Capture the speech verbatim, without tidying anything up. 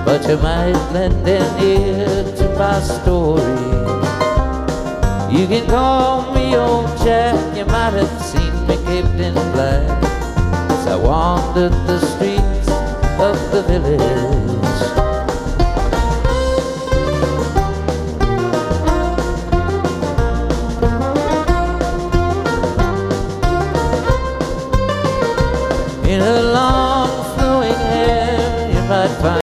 but you might lend an ear to my story. You can call me old Jack, you might have seen me caped in black as I wandered the streets of the village.